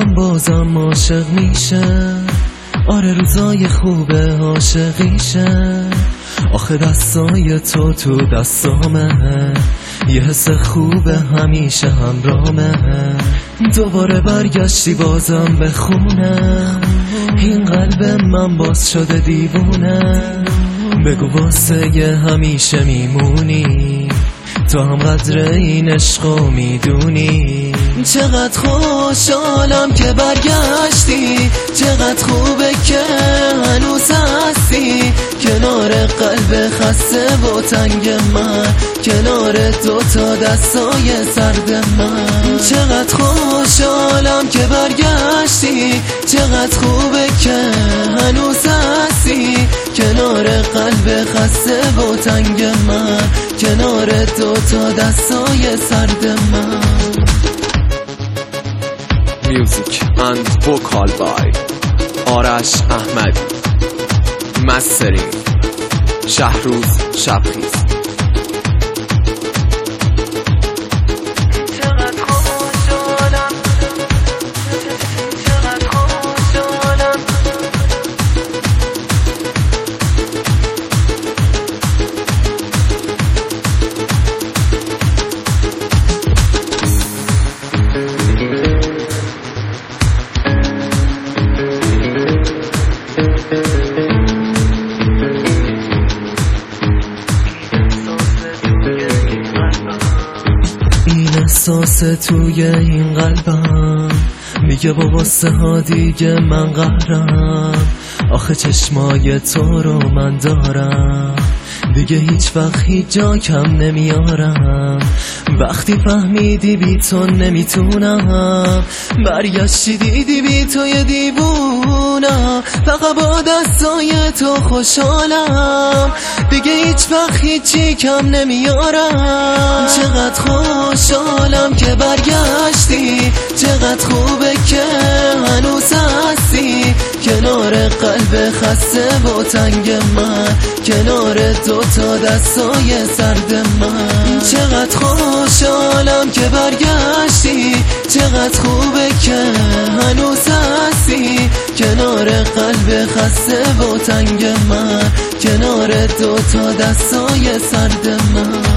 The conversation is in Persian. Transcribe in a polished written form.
آدم بازم عاشق میشه. آره روزای خوبه عاشقیشه. آخه دستای تو دستامه، یه حس خوبه همیشه همرامه. دوباره برگشتی بازم به خونه، این قلب من باز شده دیوونه. بگو واسه یه همیشه میمونی، تو هم قدر این عشقو میدونی. چقدر خوشحالم که برگشتی، چقدر خوبه که هنوز هستی کنار قلب خسته و تنگ من، کنار دوتا دستای سرد من. چقدر خوشحالم که برگشتی، چقدر خوبه که هنوز هستی کنار قلب خسته و تنگ من، کنار دوتا دستای سرد من. Music and vocal by آرش احمدی. مسترینگ شهروز شبخیز. احساس توی این قلبم میگه با واسه ها دیگه من قهرم. آخه چشمای تو رو من دارم، دیگه هیچ وقت هیچ جا کم نمیارم. وقتی فهمیدی بی تو نمیتونم، برگشتی دیدی بی تو یه دیوونم. فقط با دستای تو خوشحالم، دیگه هیچ وقت هیچی کم نمیارم. چقدر خوشحالم که برگشتی، چقدر خوبه که هنوز هستی کنار قلب خسته و تنگ من، کنار دوتا دستای سرد من. چقدر خوشحالم که برگشتی، چقدر خوبه که هنوز هستی کنار قلب خسته و تنگ من، کنار دوتا دستای سرد من.